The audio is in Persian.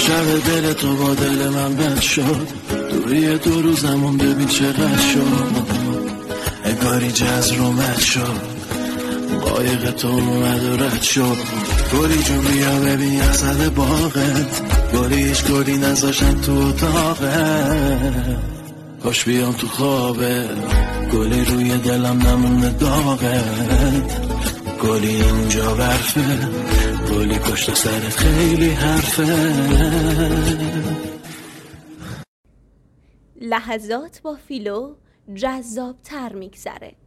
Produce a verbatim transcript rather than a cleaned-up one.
شب دل تو با دل من بد شد، دوری دو روزمون ببین چقدر شد، انگاری جز رو مد شد، قایق تو اومد و رد شد. گلی جون بیا ببین اصل باغت، گلی هیچ گلی نذاشتن تو اتاقت، کاش بیام تو خوابه، گلی روی دلم نمونه داغت، گلی اینجا برفه، گلی پشت سرت خیلی حرفه. لحظات با فیلو جذاب تر میگذره.